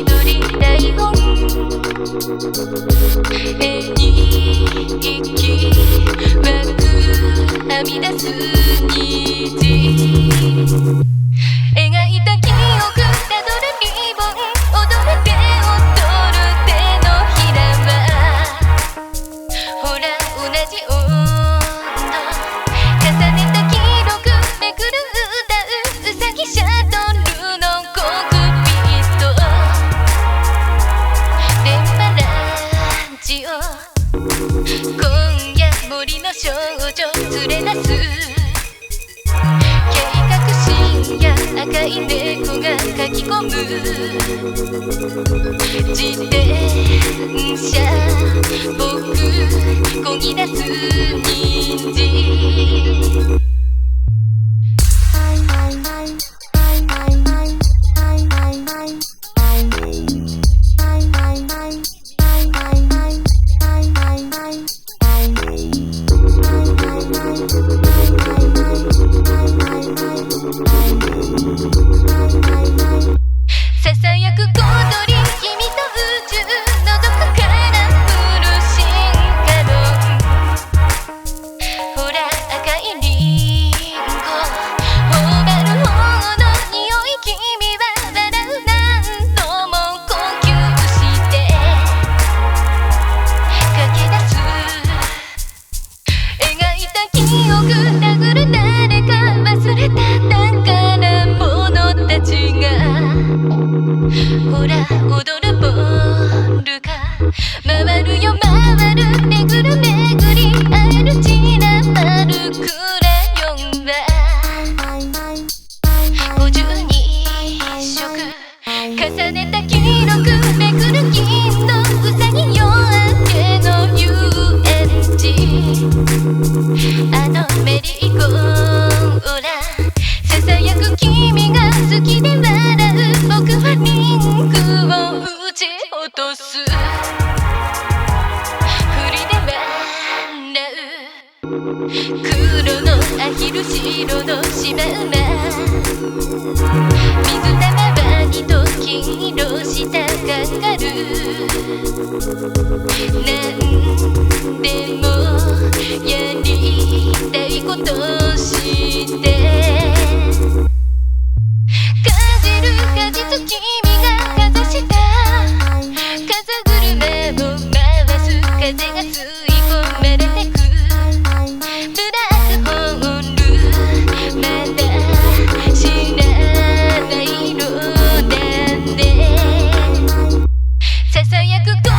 緑台本絵に息湧くはみ出す虹描いた記憶たどるリボン踊る手を取る手のひらはほら同じ温度重ねた記録めくる歌ううさぎシャトルのコックピット電波ラジオ今夜森の少女連れ出す計画深夜赤い猫が書き込む自転車僕こぎ出す虹ささやく小鳥君と宇宙のどこから降る進化論ほら赤いリンゴ頬張る方の匂い君は笑う何度も呼吸して駆け出す描いた記憶殴る誰か忘れた宝物たちがほら踊るボールが回るよ回る巡る巡り会える散らばるクレヨンは52色重ねた記録めくる銀のうさぎ夜明けの遊園地あのメリーゴーラささやく君が好きで笑う僕はリンクを打ち落とす振りで笑う黒のアヒル白のシマウマ水玉ワニと金色したカンガルーなんでもやりたいことして果実君がかざした風車を回す風が吸い込まれてくブラックホールまだ知らないのだねささやく